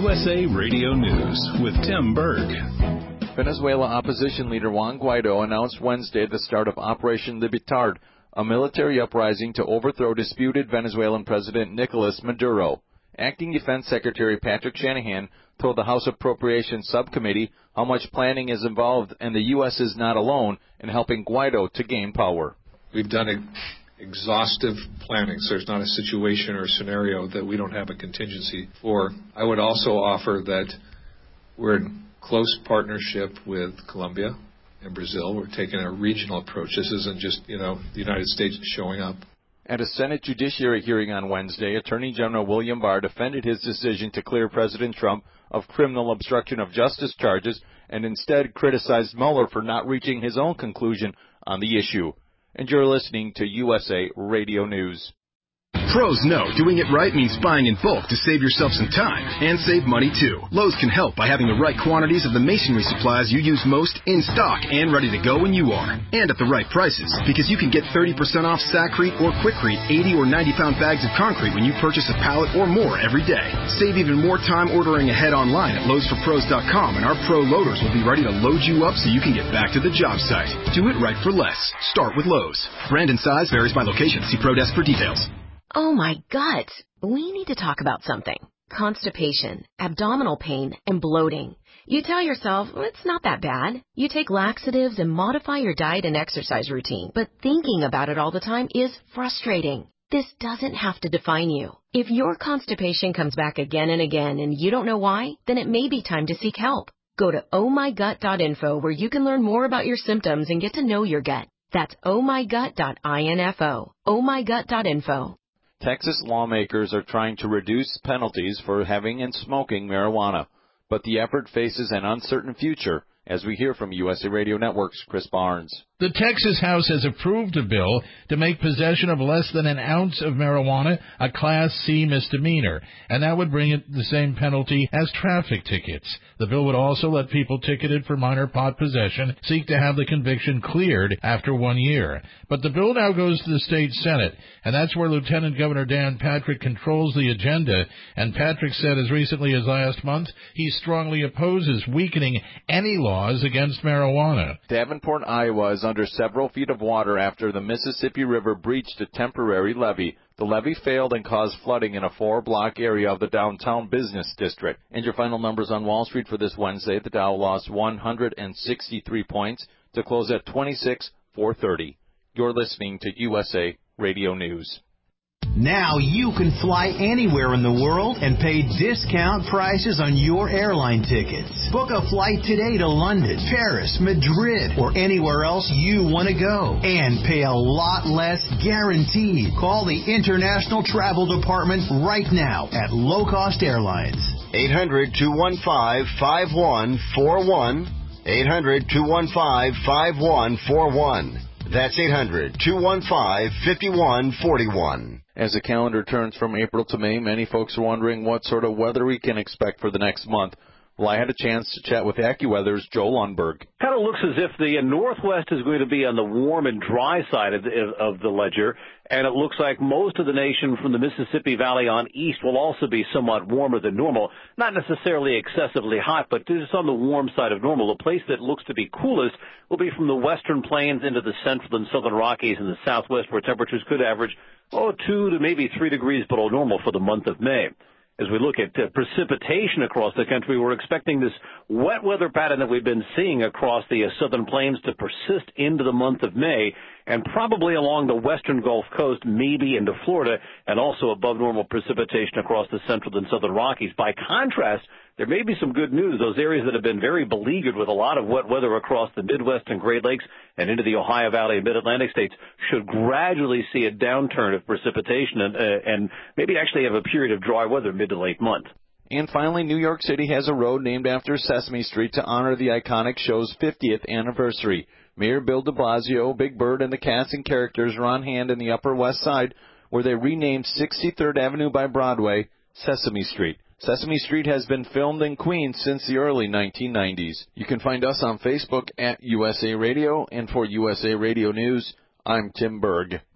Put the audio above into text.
USA Radio News with Tim Berg. Venezuela opposition leader Juan Guaido announced Wednesday the start of Operation Libertad, a military uprising to overthrow disputed Venezuelan President Nicolas Maduro. Acting Defense Secretary Patrick Shanahan told the House Appropriations Subcommittee how much planning is involved and the U.S. is not alone in helping Guaido to gain power. We've done exhaustive planning, so there's not a situation or a scenario that we don't have a contingency for. I would also offer that we're in close partnership with Colombia and Brazil. We're taking a regional approach. This isn't just, the United States showing up. At a Senate Judiciary hearing on Wednesday, Attorney General William Barr defended his decision to clear President Trump of criminal obstruction of justice charges and instead criticized Mueller for not reaching his own conclusion on the issue. And you're listening to USA Radio News. Pros know doing it right means buying in bulk to save yourself some time and save money too. Lowe's can help by having the right quantities of the masonry supplies you use most in stock and ready to go when you are. And at the right prices, because you can get 30% off Sakrete or Quikrete 80 or 90-pound bags of concrete when you purchase a pallet or more every day. Save even more time ordering ahead online at LowesForPros.com, and our pro loaders will be ready to load you up so you can get back to the job site. Do it right for less. Start with Lowe's. Brand and size varies by location. See Pro Desk for details. Oh, my gut. We need to talk about something. Constipation, abdominal pain, and bloating. You tell yourself, it's not that bad. You take laxatives and modify your diet and exercise routine, but thinking about it all the time is frustrating. This doesn't have to define you. If your constipation comes back again and again and you don't know why, then it may be time to seek help. Go to ohmygut.info where you can learn more about your symptoms and get to know your gut. That's ohmygut.info. ohmygut.info. Texas lawmakers are trying to reduce penalties for having and smoking marijuana, but the effort faces an uncertain future, as we hear from USA Radio Network's Chris Barnes. The Texas House has approved a bill to make possession of less than an ounce of marijuana a Class C misdemeanor, and that would bring it the same penalty as traffic tickets. The bill would also let people ticketed for minor pot possession seek to have the conviction cleared after 1 year. But the bill now goes to the state Senate, and that's where Lieutenant Governor Dan Patrick controls the agenda. And Patrick said as recently as last month he strongly opposes weakening any laws against marijuana. Davenport, Iowa is under several feet of water after the Mississippi River breached a temporary levee. The levee failed and caused flooding in a 4-block area of the downtown business district. And your final numbers on Wall Street for this Wednesday. The Dow lost 163 points to close at 26,430. You're listening to USA Radio News. Now you can fly anywhere in the world and pay discount prices on your airline tickets. Book a flight today to London, Paris, Madrid, or anywhere else you want to go. And pay a lot less guaranteed. Call the International Travel Department right now at Low Cost Airlines. 800-215-5141. 800-215-5141. That's 800-215-5141. As the calendar turns from April to May, many folks are wondering what sort of weather we can expect for the next month. Well, I had a chance to chat with AccuWeather's Joe Lundberg. Kind of looks as if the Northwest is going to be on the warm and dry side of the ledger, and it looks like most of the nation from the Mississippi Valley on east will also be somewhat warmer than normal. Not necessarily excessively hot, but just on the warm side of normal. The place that looks to be coolest will be from the western plains into the central and southern Rockies and the southwest, where temperatures could average 2 to maybe 3 degrees below normal for the month of May. As we look at precipitation across the country, we're expecting this wet weather pattern that we've been seeing across the southern plains to persist into the month of May, and probably along the western Gulf Coast, maybe into Florida, and also above normal precipitation across the central and southern Rockies. By contrast, there may be some good news. Those areas that have been very beleaguered with a lot of wet weather across the Midwest and Great Lakes and into the Ohio Valley and Mid-Atlantic states should gradually see a downturn of precipitation and maybe actually have a period of dry weather mid to late month. And finally, New York City has a road named after Sesame Street to honor the iconic show's 50th anniversary. Mayor Bill de Blasio, Big Bird, and the cast and characters are on hand in the Upper West Side, where they renamed 63rd Avenue by Broadway Sesame Street. Sesame Street has been filmed in Queens since the early 1990s. You can find us on Facebook at USA Radio, and for USA Radio News, I'm Tim Berg.